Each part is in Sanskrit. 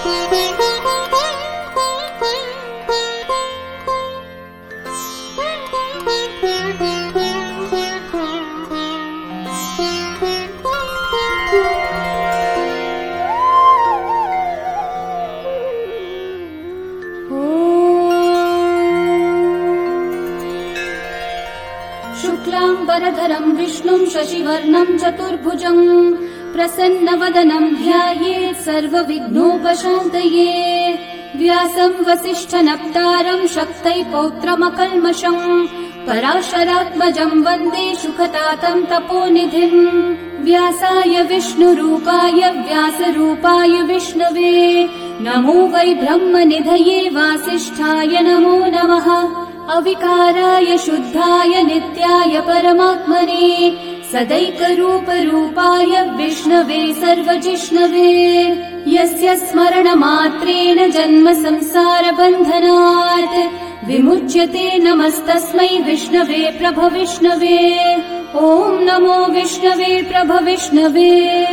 शुक्लाम्बरधरं विष्णुं शशिवर्णं चतुर्भुजं प्रसन्नवदनं ध्यायेत् सर्वविघ्नोपशान्तये। व्यासं वसिष्ठनप्तारं शक्तै पौत्रमकल्मषं पराशरात्मजं वन्दे सुखतातं तपोनिधिं। व्यासाय विष्णुरूपाय व्यासरूपाय विष्णवे नमो वै ब्रह्मनिधये वासिष्ठाय नमो नमः। अविकाराय शुद्धाय नित्याय परमात्मने सदैकरूपरूपाय विष्णवे सर्वजिष्णवे। यस्य स्मरणमात्रेण जन्म संसारबन्धनात् विमुच्यते नमस्तस्मै विष्णवे प्रभविष्णवे। ॐ नमो विष्णवे प्रभविष्णवे।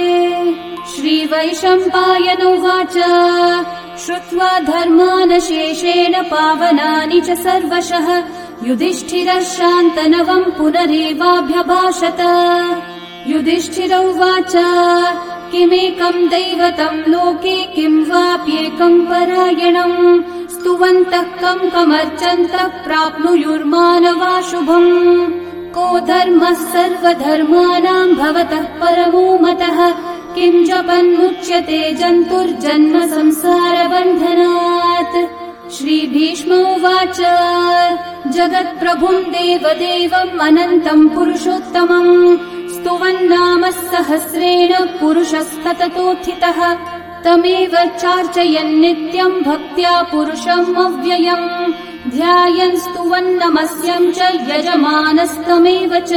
श्रीवैशम्पायन उवाच श्रुत्वा धर्मानशेषेण पावनानि च सर्वशः युधिष्ठिरः शान्तनवं पुनरेवाभ्यभाषत। युधिष्ठिर उवाच किमेकं दैवतं लोके किं वाप्येकं परायणं स्तुवन्तः कं कमर्चन्तः प्राप्नुयुर्मानवा शुभम्। को धर्मः सर्वधर्माणां भवतः परमो मतः किं जपन्मुच्यते जन्तुर्जन्म संसारबन्धनात्। श्रीभीष्म उवाच जगत्प्रभुं देवदेवम् अनन्तं पुरुषोत्तमम् स्तुवन्नाम सहस्रेण पुरुषस्तततोत्थितः तमेव चार्चयन् नित्यं भक्त्या पुरुषम् अव्ययम् ध्यायन् स्तुवन्नमस्यं च यजमानस्तमेव च।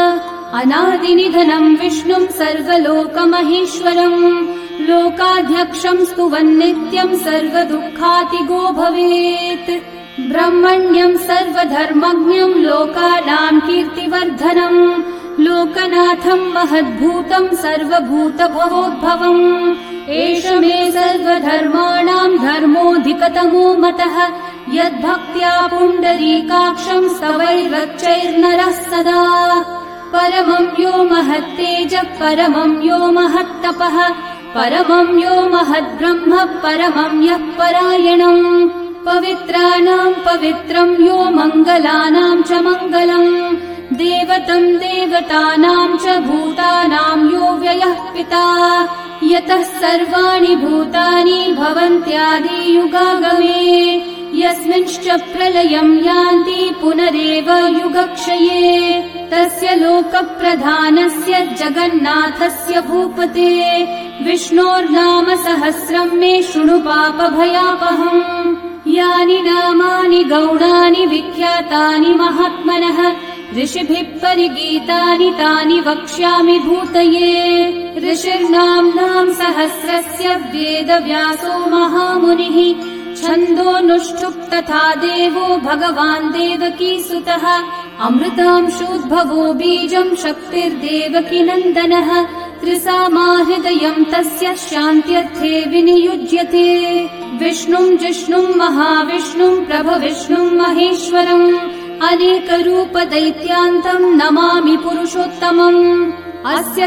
अनादिनिधनं विष्णुं सर्वलोकमहेश्वरम् लोकाध्यक्षं स्तुवन्नित्यं सर्वदुःखातिगो भवेत्। ब्रह्मण्यं सर्वधर्मज्ञं लोकानां कीर्तिवर्धनम् लोकनाथं महद्भूतं सर्वभूतभवोद्भवम्। एष मे सर्वधर्माणां धर्मोऽधिकतमो मतः यद्भक्त्या पुण्डरीकाक्षं स्तवैर्रच्चैर्नरः सदा। परमं यो महत्तेजः परमं यो महत्तपः परमं यो महद्ब्रह्म परमं यः परायणम्। पवित्राणां पवित्रं यो मङ्गलानां च मङ्गलम् देवतं देवतानां च भूतानां यो व्ययः पिता यतः सर्वाणि भूतानि भवन्त्यादियुगागमे यस्मिंश्च प्रलयं यान्ति पुनरेव युगक्षये तस्य लोकप्रधानस्य जगन्नाथस्य भूपते विष्णोर्नाम सहस्रं मे शृणु पापभयापहम्। यानि नामानि गौणानि विख्यातानि महात्मनः ऋषिभिः परिगीतानि तानि वक्ष्यामि भूतये। ऋषिर्नाम्नां सहस्रस्य वेदव्यासो महामुनिः छन्दोऽनुष्ठुप् तथा देवो भगवान् देवकीसुतः अमृतांशोद्भवो बीजं शक्तिर्देवकी नन्दनः त्रिसामा हृदयं तस्य शान्त्यर्थे विनियुज्यते। विष्णुं जिष्णुं महाविष्णुं प्रभविष्णुं महेश्वरम् अनेकरूपदैत्यान्तं नमामि पुरुषोत्तमम्। अस्य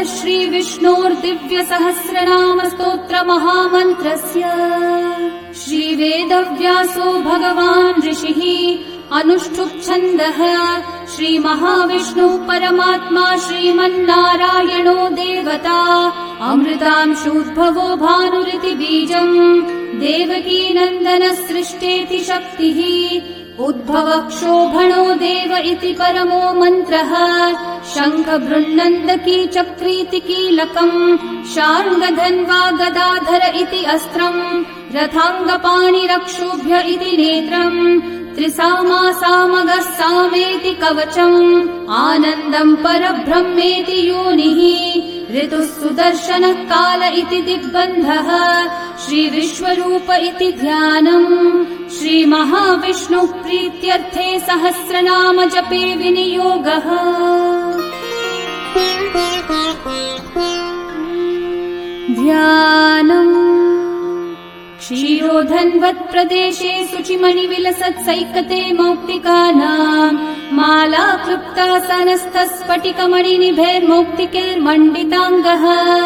श्रीविष्णोर्दिव्यसहस्रनामस्तोत्रमहामन्त्रस्य श्रीवेदव्यासो भगवान् ऋषिः अनुष्ठुप्छन्दः श्रीमहाविष्णुः परमात्मा श्रीमन्नारायणो देवता अमृतांशोद्भवो भानुरिति बीजम् देवकी नन्दनः सृष्टेति शक्तिः उद्भवः क्षोभणो देव इति परमो मन्त्रः शङ्ख बृन्नन्दकी चक्रीति कीलकम् शार्ङ्गधन्वा गदाधर इति अस्त्रम् रथाङ्गपाणिरक्षोभ्य इति नेत्रम् त्रिसामा सामगः सामेति कवचम् आनन्दम् परब्रह्मेति योनिः ऋतुः सुदर्शनः काल इति दिग्बन्धः श्रीविश्वरूप इति ध्यानम् श्रीमहाविष्णुः प्रीत्यर्थे सहस्रनाम जपे विनियोगः। ध्यानम् क्षीरोधन्वत्प्रदेशे शुचिमणिविलसत्सैकते मौक्तिकानाम् माला क्लृप्तासनस्थस्फटिकमणिनिभैर्मौक्तिकैर्मण्डिताङ्गः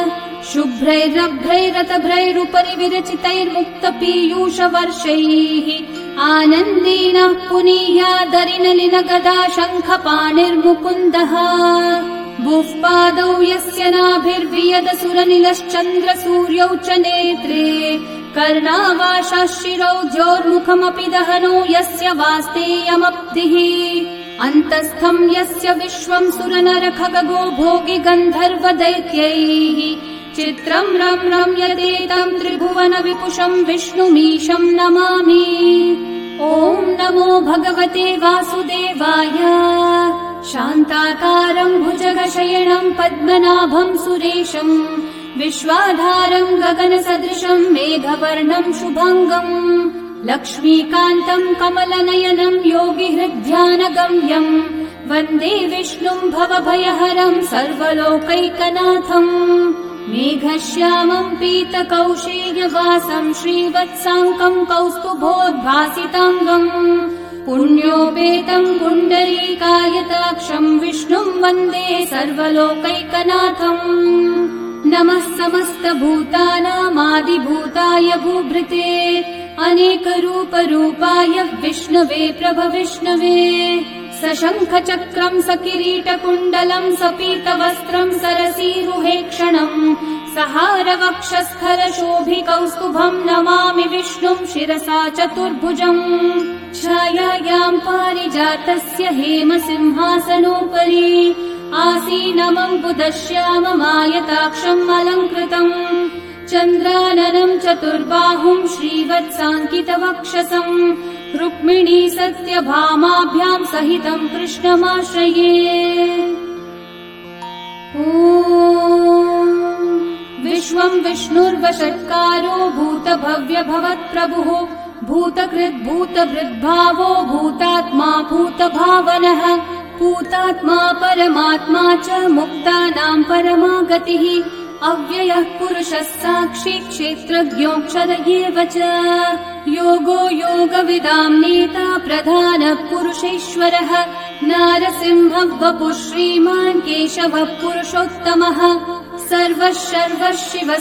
शुभ्रैरभ्रैरतभ्रैरुपरि विरचितैर्मुक्तपीयूषवर्षैः आनन्देन पुनीयादरिनलिनगदा शङ्खपाणिर्मुकुन्दः भुःपादौ यस्य नाभिर्वियदसुरनिलश्चन्द्रसूर्यौ च नेत्रे कर्णावाशाः शिरौ द्योर्मुखमपि दहनो यस्य वास्तेयमब्धिः अन्तस्थं यस्य विश्वं सुरनरखगो भोगि गन्धर्वदैत्यैः चित्रं रम्यते त्रिभुवन विपुषं विष्णुमीशं नमामि। ॐ नमो भगवते वासुदेवाय। शान्ताकारं भुजगशयनं पद्मनाभं सुरेशं विश्वाधारं गगनसदृशं मेघवर्णं शुभाङ्गम् लक्ष्मीकान्तं कमलनयनं योगिहृद्ध्यानगम्यं वन्दे विष्णुं भवभयहरं सर्वलोकैकनाथम् मेघश्यामं पीतकौशेयवासं श्रीवत्साङ्कं कौस्तुभोद्भासिताङ्गम् पुण्योपेतं पुण्डरीकायताक्षं विष्णुं वन्दे सर्वलोकैकनाथम् नमः समस्तभूतानामादिभूताय भूभृते अनेकरूपरूपाय विष्णवे प्रभविष्णवे सशङ्खचक्रं सकिरीटकुण्डलं सपीतवस्त्रं सरसीरुहेक्षणं सहारवक्षस्खरशोभिकौस्तुभं नमामि विष्णुं शिरसा चतुर्भुजम् छायायां पारिजातस्य हेमसिंहासनोपरि आसीनमम्बुदश्याममायताक्षम् अलङ्कृतम् चन्द्राननं चतुर्बाहुं श्रीवत्साङ्कितवक्षसं रुक्मिणी सत्यभामाभ्यां सहितं कृष्णमाश्रये। ॐ विश्वं विष्णुर्वषट्कारो भूतभव्यभवत्प्रभुः भूतकृद्भूतभृद्भावो भूतात्मा भूतभावनः भूतात्मा परमात्मा च मुक्तानां परमागतिः अव्ययः पुरुषः साक्षी क्षेत्रज्ञोऽक्षर एव च योगो योगविदां नेता प्रधानः पुरुषेश्वरः नारसिंहः वपुः श्रीमान् केशवः पुरुषोत्तमः सर्वः शर्वः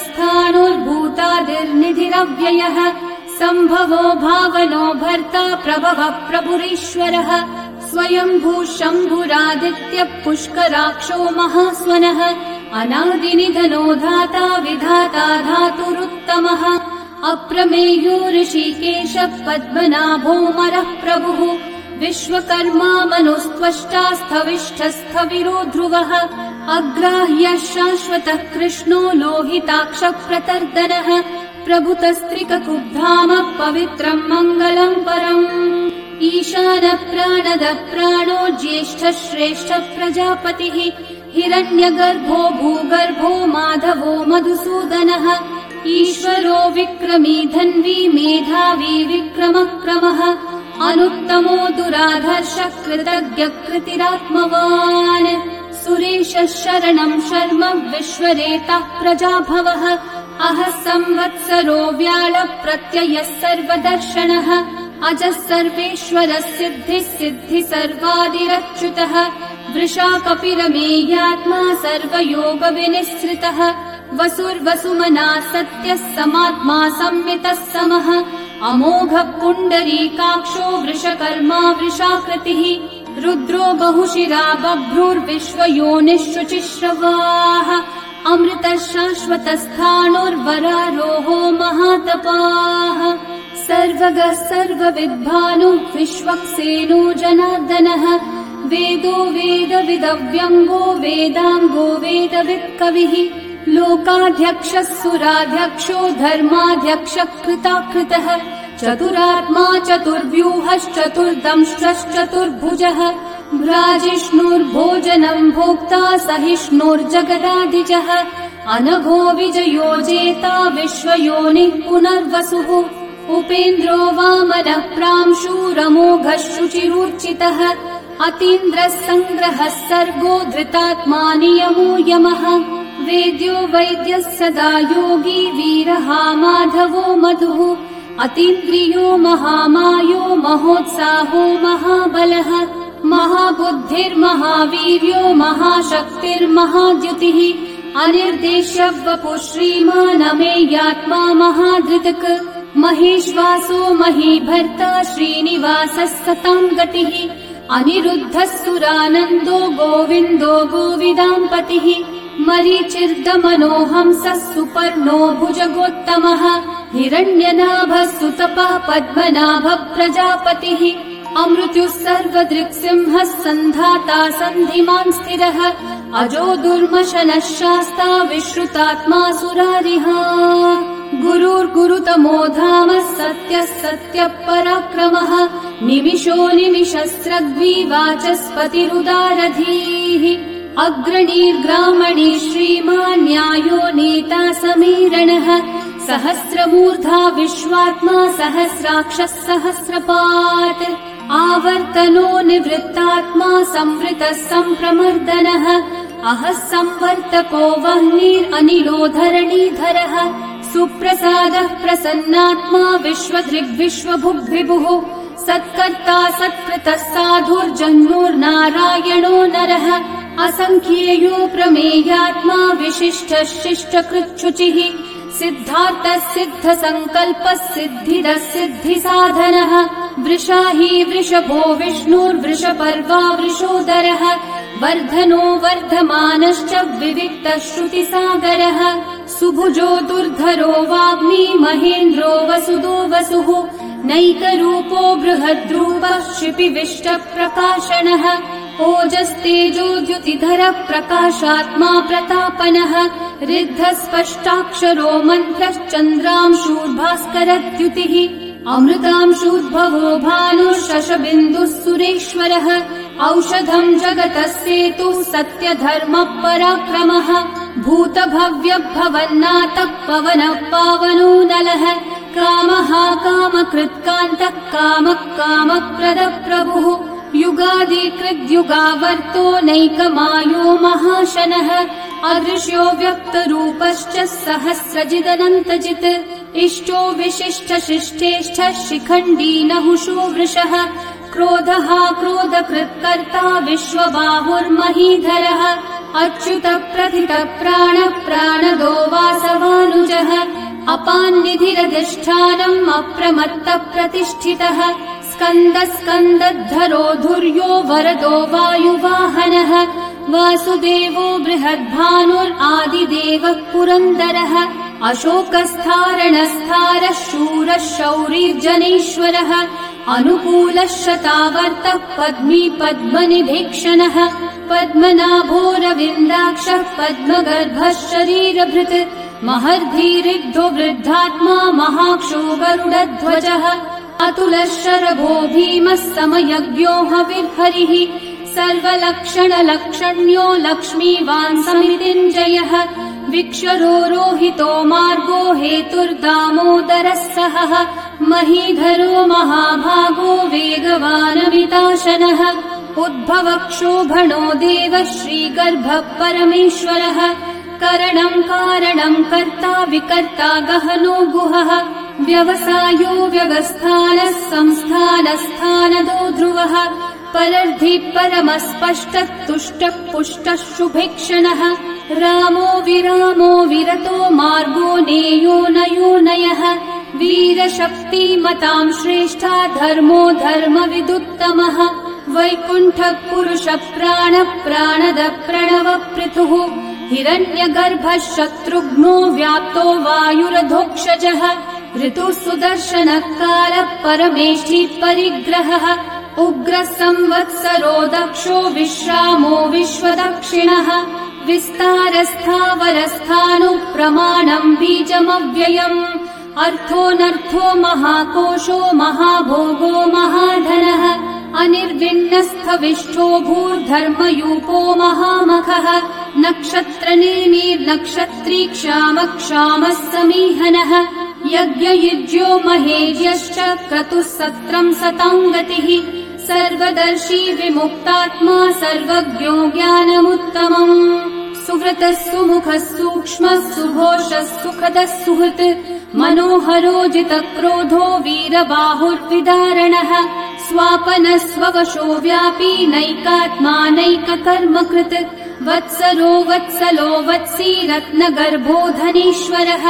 शिवस्थाणुर्भूतादिर्निधिरव्ययः सम्भवो भावनो भर्ता प्रभवः प्रभुरीश्वरः स्वयंभू शम्भुरादित्यः पुष्कराक्षो महास्वनः अनादिनिधनो धाता विधाता धातुरुत्तमः अप्रमेयो ऋषिकेशः पद्मनाभोऽमरः प्रभुः विश्वकर्मा मनुस्त्वष्टा स्थविष्ठस्थविरो ध्रुवः अग्राह्यः शाश्वतः कृष्णो लोहिताक्षः प्रतर्दनः प्रभुतस्त्रिककुब्धामः पवित्रम् मङ्गलम् परम् ईशानः प्राणदः प्राणो ज्येष्ठः श्रेष्ठः प्रजापतिः हिरण्यगर्भो भूगर्भो माधवो मधुसूदनः ईश्वरो विक्रमी धन्वी मेधावी विक्रमक्रमः अनुत्तमो दुराधर्षः कृतज्ञः कृतिरात्मवान् सुरेशः शरणं शर्म विश्वरेतः प्रजाभवः अहः संवत्सरो व्याळः प्रत्ययः सर्वदर्शनः अजः सर्वेश्वरः सिद्धिः सिद्धि सर्वादिरच्युतः वृषा कपिरमेयात्मा सर्वयोगविनिःसृतः वसुर्वसुमना सत्यः समात्मा संमितः समः अमोघः पुण्डरीकाक्षो वृषकर्मा वृषाकृतिः रुद्रो बहुशिरा बभ्रुर्विश्वयोनिः शुचिश्रवाः अमृतः शाश्वतस्थाणुर्वरारोहो महातपाः सर्वगः सर्वविद्भानुः विश्वक्सेनो जनार्दनः वेदो वेदविदव्यङ्गो वेदाङ्गो वेदवित्कविः लोकाध्यक्षः सुराध्यक्षो धर्माध्यक्षः कृताकृतः चतुरात्मा चतुर्व्यूहश्चतुर्दंष्ट्रश्चतुर्भुजः भ्राजिष्णुर्भोजनं भोक्ता सहिष्णुर्जगदादिजः अनघो विजयो जेता विश्वयोनिः पुनर्वसुः उपेन्द्रो वामनः प्रांशुरमोघः शुचिरूर्चितः अतीन्द्रः सङ्ग्रहः सर्गो धृतात्मा नियमो यमः वेद्यो वैद्यः सदा योगी वीरः माधवो मधुः अतीन्द्रियो महामायो महोत्साहो महाबलः महाबुद्धिर्महावीर्यो महाशक्तिर्महाद्युतिः अनिर्देश्य वपुः श्रीमान् अमेयात्मा महाधृतक् महेश्वासो महीभर्ता श्रीनिवासः सतां गतिः अनिरुद्धः सुरानन्दो गोविन्दो गोविदाम्पतिः मरीचिर्दमनोहंसः सुपर्णो भुजगोत्तमः हिरण्यनाभः सुतपः पद्मनाभः प्रजापतिः अमृत्युः सर्वदृक्सिंहः सन्धाता सन्धिमान् स्थिरः अजो दुर्मशनः शास्ता विश्रुतात्मा सुरारिः गुरुर्गुरुतमो धामः सत्यः सत्यः पराक्रमः निमिषो निमिषस्रग्वी वाचस्पतिरुदारधीः अग्रणीर्ग्रामणी श्रीमान् न्यायो नेता समीरणः सहस्रमूर्धा विश्वात्मा सहस्राक्षः सहस्रपात् आवर्तनो निवृत्तात्मा संवृतः सम्प्रमर्दनः अहः संवर्तको वह्निरनिलो धरणीधरः सुप्रसादः प्रसन्नात्मा विश्वदृग्विश्वभुग्विभुः सत्कर्ता सत्कृतः साधुर्जह्नुर्नारायणो नरः असङ्ख्येयो प्रमेयात्मा विशिष्टः शिष्टकृच्छुचिः सिद्धार्थः सिद्धसङ्कल्पः सिद्धिदः सिद्धिसाधनः वृषाही वृषभो विष्णुर्वृषपर्वा वृषोदरः वर्धनो वर्धमानश्च विविक्तः श्रुतिसागरः सुभुजो दुर्धरो वाग्मी महेन्द्रो वसुदो वसुः नैकरूपो बृहद्रूपः क्षिपिविष्टप्रकाशनः ओजस्तेजोद्युतिधरः प्रकाशात्मा प्रतापनः ऋद्धस्पष्टाक्षरो मन्त्रश्चन्द्रांशूर्भास्करद्युतिः अमृतांशूद्भवो भानुः शशबिन्दुः सुरेश्वरः औषधम् जगतः सेतुः सत्यधर्मः पराक्रमः भूतभव्यभवन्नाथः पवनः पावनो नलः कामः कामकृत्कान्तः कामः कामप्रदः प्रभुः युगादिकृद्युगावर्तो नैकमायो महाशनः अदृश्यो व्यक्तरूपश्च सहस्रजिदनन्तजित् इष्टो विशिष्टशिष्टेष्ठः शिखण्डी नहुषो वृषः क्रोधः क्रोधकृत्कर्ता विश्वबाहुर्महीधरः अच्युतः प्रथितः प्राणः प्राणदो वासवानुजः अपान्निधिरधिष्ठानम् अप्रमत्तः प्रतिष्ठितः स्कन्दः स्कन्दद्धरो धुर्यो वरदो वायुवाहनः वासुदेवो बृहद्भानुरादिदेवः पुरन्दरः अशोकस्थारणस्थारः शूरः शौरिर्जनेश्वरः अनुकूलः शतावर्तः पद्मी पद्मनिभीक्षणः पद्मनाभोरविन्दाक्षः पद्मगर्भः शरीरभृत् महर्धिरिग्धो वृद्धात्मा महाक्षो गरुडध्वजः अतुलः शरभो भीमः समयज्ञो हविर्हरिः सर्वलक्षणलक्षण्यो लक्ष्मीवान् समितिञ्जयः विक्षरो रोहितो मार्गो हेतुर्दामोदरः सहः महीधरो महाभागो वेगवानमिताशनः उद्भवक्षोभणो देवः श्रीगर्भः परमेश्वरः करणम् कारणम् कर्ता विकर्ता गहनो गुहः व्यवसायो व्यवस्थानः संस्थानस्थानदो ध्रुवः परर्धि परमस्पष्टः तुष्टः पुष्टः शुभेक्षणः रामो विरामो विरतो मार्गो नेयो नयो नयः वीरशक्तिमताम् श्रेष्ठा धर्मो धर्मविदुत्तमः वैकुण्ठः पुरुषः प्राणः प्राणदः प्रणवपृथुः हिरण्यगर्भः शत्रुघ्नो व्याप्तो वायुरधोक्षजः ऋतुः सुदर्शनः कालः परमेष्ठी परिग्रहः उग्रः संवत्सरो दक्षो विश्रामो विश्वदक्षिणः विस्तारस्थावरस्थाणु प्रमाणम् बीजमव्ययम् अर्थोऽनर्थो महाकोशो महाभोगो महाधनः अनिर्विण्णस्थविष्ठो भूर्धर्मयूपो महामखः नक्षत्रनेमिर्नक्षत्री क्षामः समीहनः यज्ञयुज्यो महेज्यश्च क्रतुः सत्रम् सताङ्गतिः सर्वदर्शी विमुक्तात्मा सर्वज्ञो ज्ञानमुत्तमम् सुव्रतः सुमुखः सूक्ष्मः सुघोषः सुखदः सुहृत् मनोहरोजितक्रोधो वीरबाहुर्विदारणः स्वापनस्ववशो व्यापी नैकात्मानैककर्मकृत् वत्सरो वत्सलो वत्सी रत्नगर्भो धनीश्वरः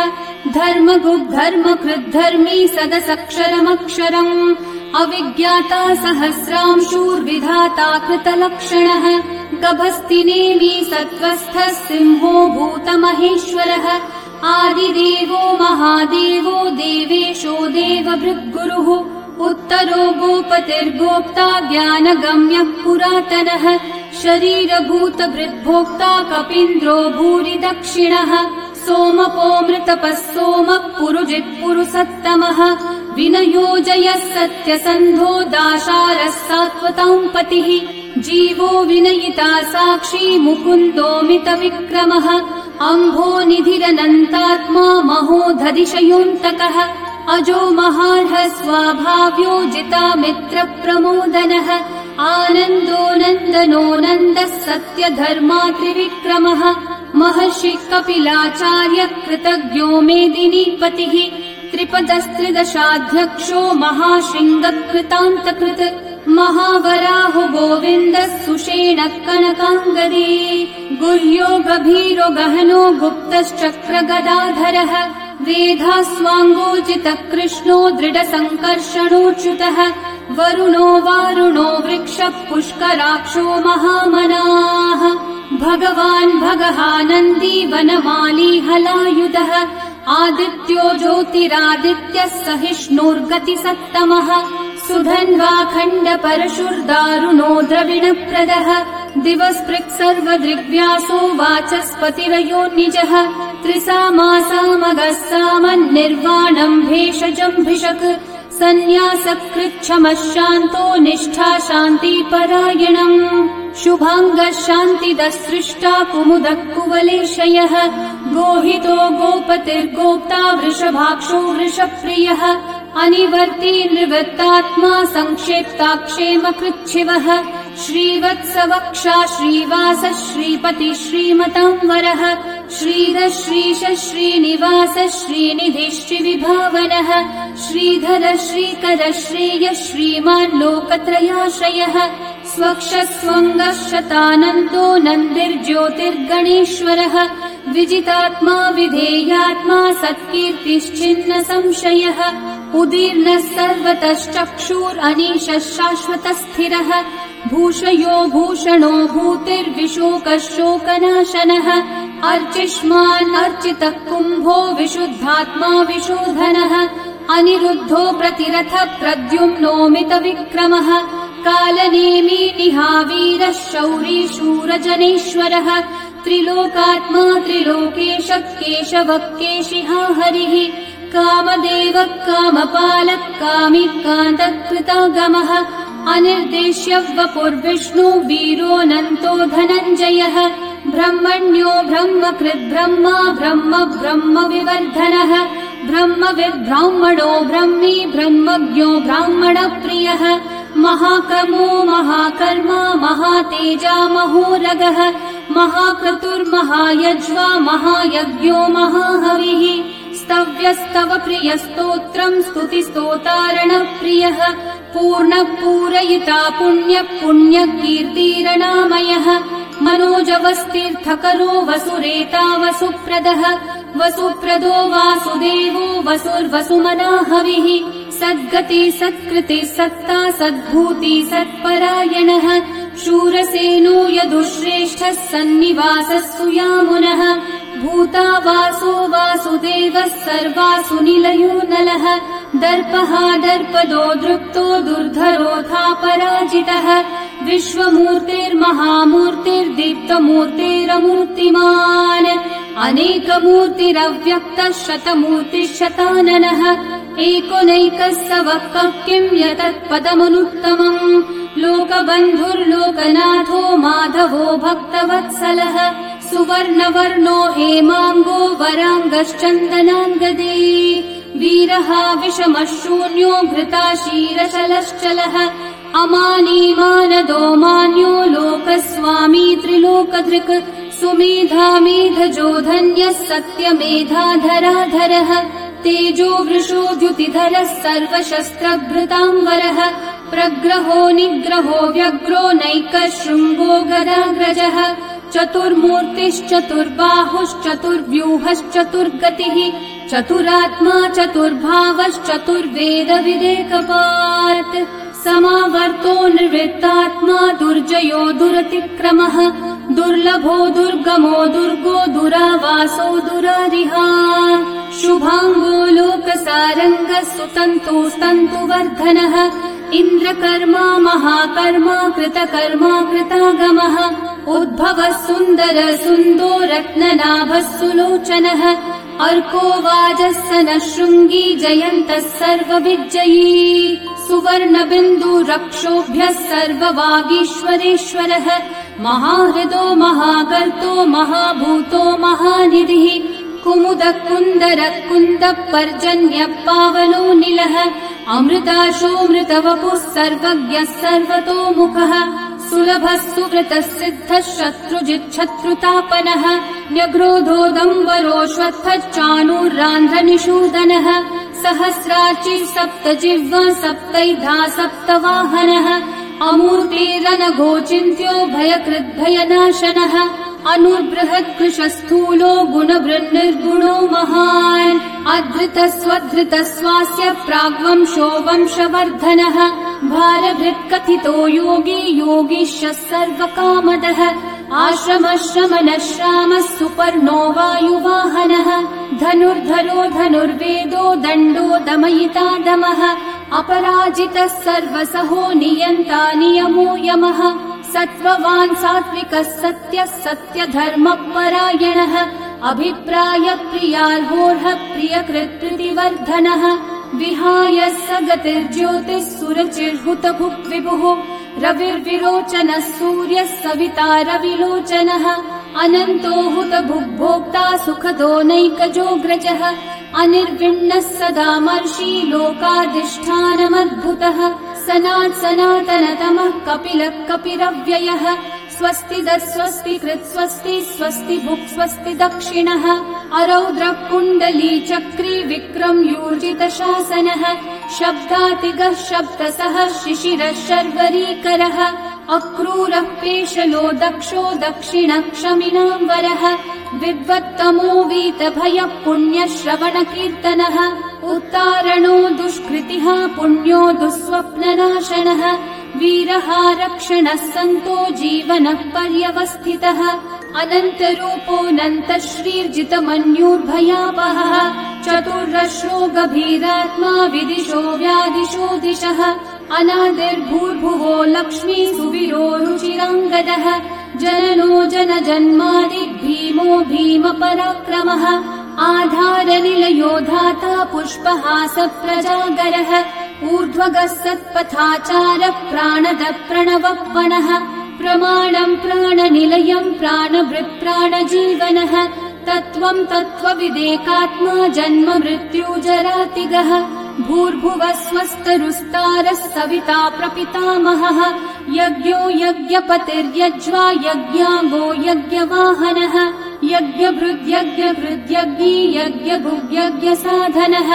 धर्मकृद्धर्मी सदसक्षरमक्षरम् अविज्ञाता सहस्रांशूर्विधाता कृतलक्षणः गभस्तिनेमि सत्त्वस्थः सिंहो भूतमहेश्वरः आदिदेवो महादेवो देवेशो देवभृद्गुरुः उत्तरो गोपतिर्गोप्ता ज्ञानगम्यः पुरातनः शरीरभूतभृद्भोक्ता कपीन्द्रो भूरि दक्षिणः सोमपोऽमृतपः सोमः पुरुजित्पुरुसत्तमः विनयोजयः सत्यसन्धो दाशारः सात्वतां पतिः जीवो विनयिता साक्षी मुकुन्दोऽमितविक्रमः अम्भोनिधिरनन्तात्मा महोदधिशयोऽन्तकः अजो महार्हः स्वाभाव्यो जितामित्रप्रमोदनः आनन्दो नन्दनो नन्दः सत्यधर्मा त्रिविक्रमः महर्षिः कपिलाचार्य कृतज्ञो मेदिनीपतिः त्रिपदस्त्रिदशाध्यक्षो महाशृङ्गकृतान्तकृत् महावराहो गोविन्दः सुषेणः कनकाङ्गदी गुह्यो गभीरो गहनो गुप्तश्चक्रगदाधरः वेधास्वाङ्गोजितः कृष्णो दृढसङ्कर्षणोच्युतः वरुणो वारुणो वृक्षः पुष्कराक्षो महामनाः भगवान् भगहानन्दी वनमाली हलायुधः आदित्यो ज्योतिरादित्यः सहिष्णुर्गतिसत्तमः सुधन्वाखण्ड परशुर्दारुणो द्रविणप्रदः दिवस्पृक्सर्वदृग्व्यासो वाचस्पतिरयो निजः त्रिसामासामगः सामन्निर्वाणम् भेषजम्भिषक् सन्न्यासकृच्छमः शान्तो निष्ठा शान्तिपरायणम् शुभाङ्गः शान्तिदः सृष्टा कुमुदः कुवलेशयः गोहितो गोपतिर्गोप्ता वृषभाक्षो वृषप्रियः अनिवर्ती निवृत्तात्मा संक्षेप्ताक्षेमकृच्छिवः श्रीवत्सवक्षा श्रीवास श्रीपति श्रीमतांवरः श्रीधः श्रीश श्रीनिवास श्रीनिधि श्रीविभावनः श्रीधर श्रीकर श्रेयः श्रीमान् लोकत्रयाश्रयः स्वक्षस्वङ्गः शतानन्दो नन्दिर्ज्योतिर्गणेश्वरः विजितात्मा विधेयात्मा सत्कीर्तिश्चिन्न संशयः उदीर्णः सर्वतश्चक्षुरनीशः शाश्वतः स्थिरः भूषयो भूषणो भूतिर्विशोकः शोकनाशनः अर्चिष्मान् अर्चितः कुम्भो विशुद्धात्मा विशोधनः अनिरुद्धो प्रतिरथः प्रद्युम्नोमितविक्रमः कालनेमी निहावीरः शौरी शूरजनेश्वरः त्रिलोकात्मा त्रिलोकेशः केशवः केशिहा हरिः कामदेवः कामपालः कामी कान्तः कृतागमः अनिर्देश्य वपुर्विष्णु वीरोऽनन्तो धनञ्जयः ब्रह्मण्यो ब्रह्मकृद्ब्रह्मा ब्रह्म ब्रह्मविवर्धनः ब्रह्मविद्ब्राह्मणो ब्रह्मी ब्रह्मज्ञो ब्राह्मणप्रियः महाकर्मो महाकर्मा महातेजा महोरगः महाक्रतुर्महायज्वा महायज्ञो महाहविः स्तव्यस्तव प्रियस्तोत्रम् स्तुतिस्तोतारणप्रियः पूर्णः पूरयिता पुण्यः पुण्यकीर्तिरणामयः मनोजवस्तीर्थकरो वसुरेता वसुप्रदः वसुप्रदो वासुदेवो वसुर्वसुमनाहविः सद्गति सत्कृति सत्ता सद्भूति सत्परायणः शूरसेनो यदुश्रेष्ठः सन्निवासः सुयामुनः भूता वासो वासुदेवः सर्वासु निलयो नलः दर्पः दर्पदो दृप्तो दुर्धरोऽथा पराजितः विश्वमूर्तिर्महामूर्तिर्दीप्तमूर्तिरमूर्तिमान् अनेकमूर्तिरव्यक्तः शतमूर्तिः एकोनैकः स वः किं यतत्पदमनुत्तमम् लोकबन्धुर्लोकनाथो माधवो भक्तवत्सलः सुवर्णवर्णो हेमाङ्गो वराङ्गश्चन्दनाङ्गदे वीरः विषमः शून्यो घृताशीरचलश्चलः अमानीमानदो मान्यो लोकस्वामी त्रिलोकधृक् सुमेधा मेधजो धन्यः सत्यमेधाधराधरः तेजो वृषो द्युतिधरः सर्वशस्त्रभृताम्बरः प्रग्रहो निग्रहो व्यग्रो नैकः शृङ्गो गदाग्रजः चतुर्मूर्तिश्चतुर्बाहुश्चतुर्व्यूहश्चतुर्गतिः चतुरात्मा चतुर्भावश्चतुर्वेदविदेकपात् समावर्तो निर्वृत्तात्मा दुर्जयो दुरतिक्रमः दुर्लभो दुर्गमो दुर्गो दुरावासो दुरारिहा शुभाङ्गो लोकसारङ्गः सुतन्तुस्तन्तुवर्धनः इन्द्रकर्मा महाकर्मा कृतकर्मा कृतागमः उद्भवः सुन्दर सुन्दो रत्ननाभः सुलोचनः अर्को वाजः सनः शृङ्गी जयन्तः सर्वविजयी सुवर्णबिन्दु रक्षोभ्यः सर्ववागीश्वरेश्वरः महाहृदो महागर्तो महाभूतो महानिधिः कुमुदः कुन्दरः कुन्दः पर्जन्यः पावनो निलः अमृताशोऽमृतवपुः सर्वज्ञः सर्वतोमुखः सुलभः सुव्रतः सिद्धः शत्रुजिच्छत्रुतापनः न्यग्रोधोदम्बरोऽश्वत्थश्चाणूरान्ध्रनिषूदनः सहस्रार्ची सप्तजिह्वा सप्तैधा सप्तवाहनः अमूर्तिरनघोचिन्त्यो भयकृद्भयनाशनः अनुर्बृहत्कृशस्थूलो गुणवृन्निर्गुणो महान् अधृतस्वधृतस्वास्य प्राग्वंशो वंशवर्धनः भारभृत्कथितो योगी योगीशः सर्वकामदः आश्रमश्रमणः श्रामः सुपर्णो वायुवाहनः धनुर्धरो धनुर्वेदो दण्डो दमयिता दमः अपराजितः सर्वसहो नियन्ता नियमो यमः सत्त्ववान् सात्विकः सत्यः सत्यधर्मपरायणः अभिप्रायप्रियार्होर्हः प्रियकृत्प्रीतिवर्धनः विहाय स गतिर्ज्योतिः सुरचिर्हुतभुक् विभुः रविर्विरोचनः सूर्यः सविता रविलोचनः अनन्तो हुतभुग्भोक्ता सुखदो नैकजोऽग्रजः अनिर्विण्णः सदामर्षि लोकाधिष्ठानमद्भुतः सनातनतमः कपिलः कपिरव्ययः स्वस्तिदः स्वस्तिकृत् स्वस्ति स्वस्ति भुक् स्वस्ति दक्षिणः अरौद्रः कुण्डली चक्री विक्रम यूर्जितशासनः शब्दातिगः शब्दसः शिशिरः शर्वरीकरः अक्रूरः पेशलो दक्षो दक्षिणक्षमिनाम्बरः विद्वत्तमो वीतभयः पुण्यश्रवणकीर्तनः उत्तारणो दुष्कृतिः पुण्यो दुःस्वप्ननाशनः वीरः रक्षणः सन्तो जीवनः पर्यवस्थितः अनन्तरूपोऽनन्तश्रीर्जितमन्युर्भयापहः चतुर्रश्रो गभीरात्मा विदिशो व्यादिशो दिशः अनादिर्भूर्भुवो लक्ष्मी सुवीरो रुचिराङ्गदः जननो जनजन्मादि भीमो भीमपराक्रमः आधारनिलयो धाता पुष्पहास प्रजागरः ऊर्ध्वगः सत्पथाचारः प्राणदः प्रणवप्पणः प्रमाणम् प्राणनिलयम् प्राणभृत् प्राणजीवनः तत्त्वम् तत्त्वविदेकात्मा जन्म मृत्युजरातिगः भूर्भुवः स्वस्तरुस्तारः सविता प्रपितामहः यज्ञो यज्ञपतिर्यज्वा यज्ञाङ्गो यज्ञवाहनः यज्ञभृद्यज्ञकृद्यज्ञी यज्ञभुग्यज्ञसाधनः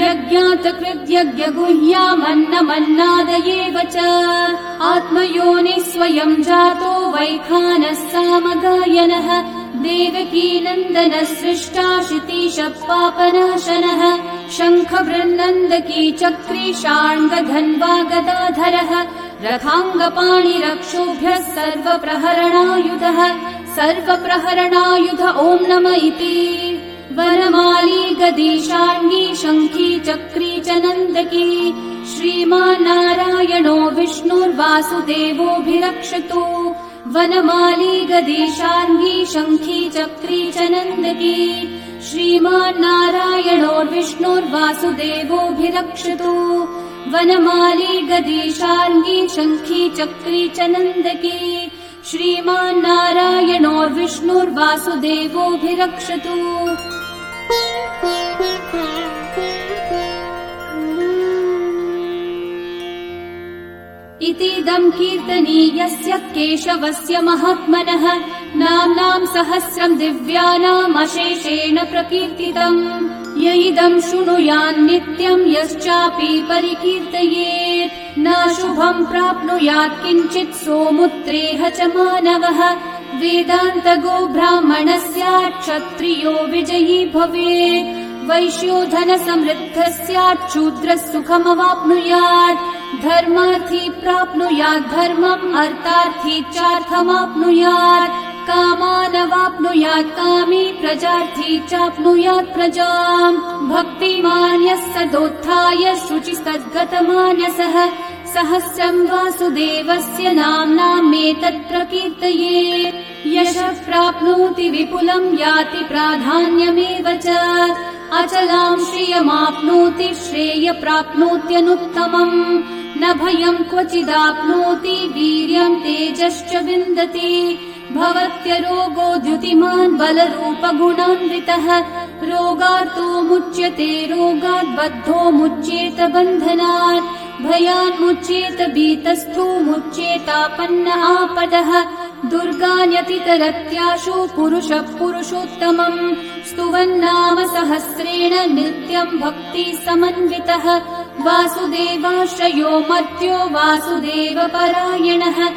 यज्ञातकृद्यज्ञगुह्यामन्नमन्नादयेव च आत्मयोनिः स्वयं जातो वैखानः सामगायनः देवकीनन्दनः सृष्टा शितीशः पापनाशनः शङ्खवृन्नन्दकी चक्री शार्ङ्गधन्वा गदाधरः रथाङ्गपाणिरक्षोभ्यः सर्वप्रहरणायुधः सर्वप्रहरणायुध ॐ नम इति वनमाली गदीशार्ङ्गी शङ्खी चक्री च नन्दकी श्रीमान्नारायणो विष्णुर्वासुदेवोऽभिरक्षतु वनमाली गदीशार्ङ्गी शङ्खी चक्री च नन्दकी श्रीमान्नारायणो विष्णुर्वासुदेवोऽभिरक्षतु वनमाली गदीशार्ङ्गी शङ्खी चक्री च नन्दकी श्रीमान्नारायणो विष्णुर्वासुदेवोऽभिरक्षतु इतीदम् कीर्तनीयस्य केशवस्य महात्मनः नाम्नाम् सहस्रम् दिव्यानाम् अशेषेण प्रकीर्तितम् य इदं शृणुयान्नित्यं यश्चापि परिकीर्तयेत् नाशुभं प्राप्नुयात् किञ्चित् सोमुत्रेह च मानवः वेदान्तगो ब्राह्मणः स्यात् क्षत्रियो विजयी भवेत् वैश्यो धनसमृद्धः स्यात् शूद्रः सुखमवाप्नुयात् धर्मार्थी प्राप्नुयात् धर्मम् अर्थार्थी चार्थमाप्नुयात् कामानवाप्नुयात् कामी प्रजार्थी चाप्नुयात् प्रजाम् भक्तिमान् यः सदोत्थाय शुचिस्तद्गतमानसः सहस्रम् वासुदेवस्य नाम्नामेतत् प्रकीर्तये यशः प्राप्नोति विपुलम् याति प्राधान्यमेव च अचलां श्रियमाप्नोति श्रेय प्राप्नोत्यनुत्तमम् न भयम् क्वचिदाप्नोति वीर्यम् तेजश्च विन्दति भवत्यरोगो द्युतिमान् बलरूपगुणान्वितः रोगार्तो मुच्यते रोगात् बद्धो मुच्येत बन्धनात् भयान् मुच्येत भीतस्थो मुच्येतापन्न आपदः दुर्गान्यतितरत्याशु पुरुषः पुरुषोत्तमम् स्तुवन्नाम सहस्रेण नित्यम् भक्ति समन्वितः वासुदेवाश्रयो मर्त्यो वासुदेवपरायणः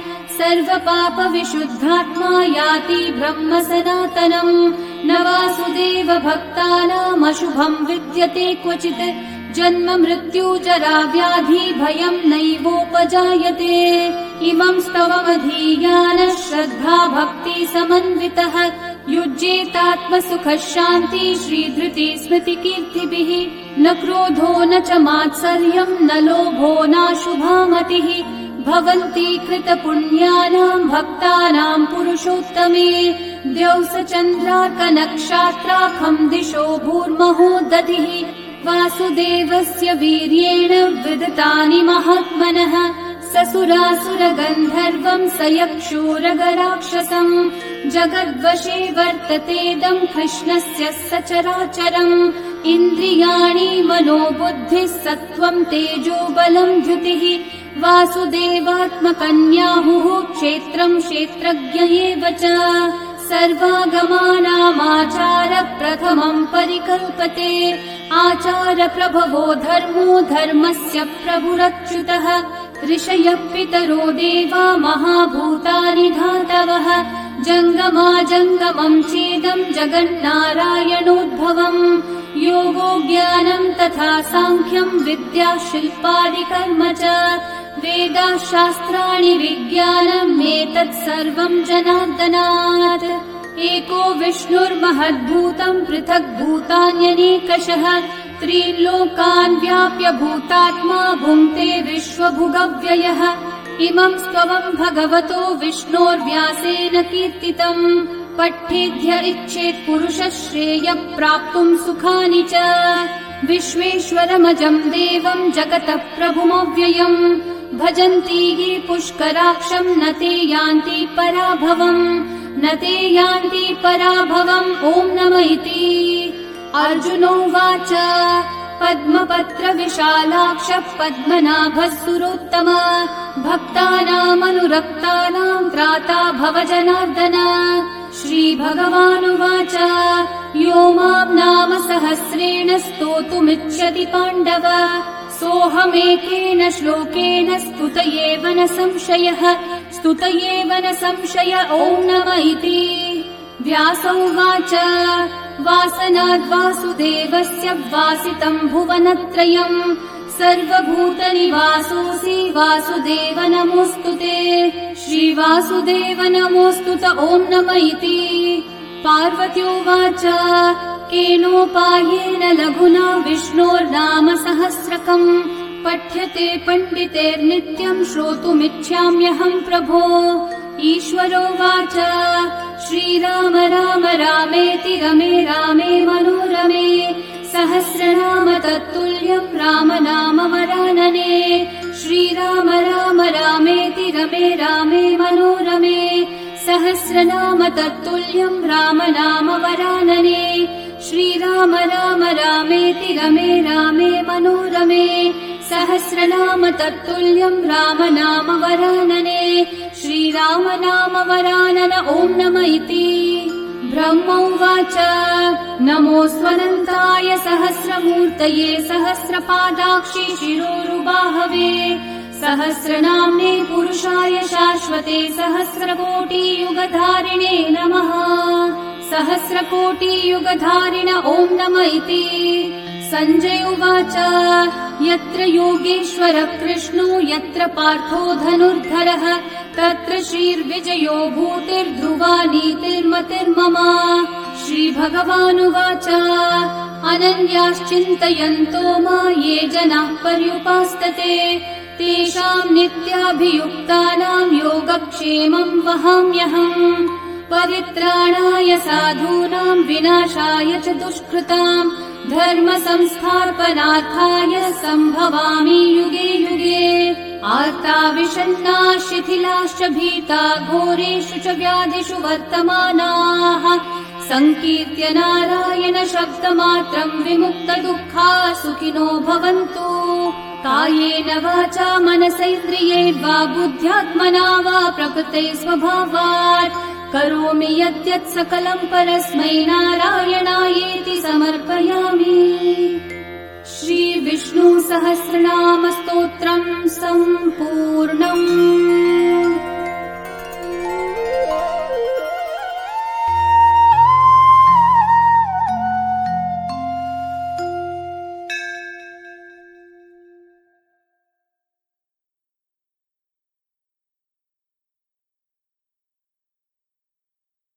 सर्वपापविशुद्धात्मा याति ब्रह्म सनातनम् न वासुदेव भक्तानामशुभम् विद्यते क्वचित् जन्म मृत्यु जरा व्याधि भयम् नैवोपजायते इमम् स्तवमधीयानः श्रद्धा भक्ति समन्वितः युज्येतात्मसुखः शान्ति श्रीधृति स्मृति कीर्तिभिः न क्रोधो न च मात्सर्यम् न लोभो नाशुभा मतिः भवन्ति कृतपुण्यानाम् भक्तानाम् पुरुषोत्तमे द्यौस चन्द्रार्कनक्षत्राखम् दिशो भूर्महो दधिः वासुदेवस्य वीर्येण विदतानि महात्मनः ससुरासुरगन्धर्वम् स यक्षोरगराक्षसम् जगद्वशे वर्ततेदम् कृष्णस्य सचराचरम् इन्द्रियाणि मनोबुद्धिः सत्त्वम् तेजो बलम् द्युतिः वासुदेवात्मकन्याहुः क्षेत्रम् क्षेत्रज्ञ एव च सर्वागमानामाचार प्रथमम् परिकल्पते आचार प्रभवो धर्मो धर्मस्य प्रभुरच्युतः ऋषयः पितरो देवा महाभूतानि धातवः जङ्गमाजङ्गमम् चेदम् जगन्नारायणोद्भवम् योगो ज्ञानम् तथा साङ्ख्यम् विद्या शिल्पादिकर्म च वेदाः शास्त्राणि विज्ञानम् एतत् सर्वम् जनार्दनात् एको विष्णुर्महद्भूतम् पृथक् भूतान्यनेकशः त्रीन् लोकान् व्याप्य भूतात्मा भुङ्क्ते विश्वभुगव्ययः इमम् स्तवम् भगवतो विष्णोर्व्यासेन कीर्तितम् पठेद्य इच्छेत् पुरुषः श्रेय प्राप्तुम् सुखानि च विश्वेश्वरमजम् देवम् जगतः प्रभुमव्ययम् भजन्ति ये पुष्कराक्षम् न ते यान्ति पराभवम् न ते यान्ति पराभवम् ॐ नम इति अर्जुनोवाच पद्मपत्र विशालाक्ष पद्मनाभः सुरोत्तम भक्तानामनुरक्तानाम् त्राता भव जनार्दन श्रीभगवानुवाच यो माम् नाम सहस्रेण स्तोतुमिच्छति पाण्डव सोऽहमेकेन श्लोकेन स्तुत एव न संशयः स्तुत एव न संशय ॐ नम इति व्यास उवाच वासनाद्वासुदेवस्य वासितम् भुवनत्रयम् सर्वभूतनिवासोऽसि वासुदेव नमोऽस्तु ते श्रीवासुदेव नमोऽस्तु त ॐ नम इति पार्वत्योवाच केनोपायेन लघुना विष्णोर्नाम सहस्रकम् पठ्यते पण्डितेर्नित्यम् श्रोतुमिच्छाम्यहम् प्रभो ईश्वरोवाच श्रीराम राम रामेति रमे रामे मनोरमे सहस्रनाम तत्तुल्यम् राम नाम वरानने श्रीराम राम रामेति रमे रामे मनोरमे सहस्रनाम तत्तुल्यम् राम नाम वरानने श्रीराम राम रामेति रमे रामे मनोरमे सहस्रनाम तत्तुल्यम् राम नाम वरानने श्रीराम नाम वरानन ॐ नम इति ब्रह्म उवाच नमोऽस्त्वनन्ताय सहस्रमूर्तये सहस्रपादाक्षि शिरोरुबाहवे सहस्रनाम्ने पुरुषाय शाश्वते सहस्रकोटियुगधारिणे नमः। सहस्रकोटियुगधारिण ॐ नम इति। सञ्जय उवाच यत्र योगेश्वर कृष्णो यत्र पार्थो धनुर्धरः तत्र श्रीर्विजयो भूतिर्ध्रुवा नीतिर्मतिर्मम। श्रीभगवानुवाच अनन्याश्चिन्तयन्तो मा ये जनाः पर्युपासते तेषाम् नित्याभियुक्तानाम् योगक्षेमम् वहाम्यहम्। परित्राणाय साधूनाम् विनाशाय च दुष्कृताम् धर्म संस्थापनार्थाय सम्भवामि युगे युगे। आर्ता विषण्णा शिथिलाश्च भीता घोरेषु च व्याधिषु वर्तमानाः संकीर्त्य नारायण शब्दमात्रम् विमुक्तदुःखा सुखिनो भवन्तु। कायेन वाचा मनसैन्द्रियैर्वा बुद्ध्यात्मना वा प्रकृते स्वभावात् करोमि यद्यत् सकलम् परस्मै नारायणायेति समर्पयामि। श्री विष्णु सहस्रनाम स्तोत्रम् सम्पूर्णम्।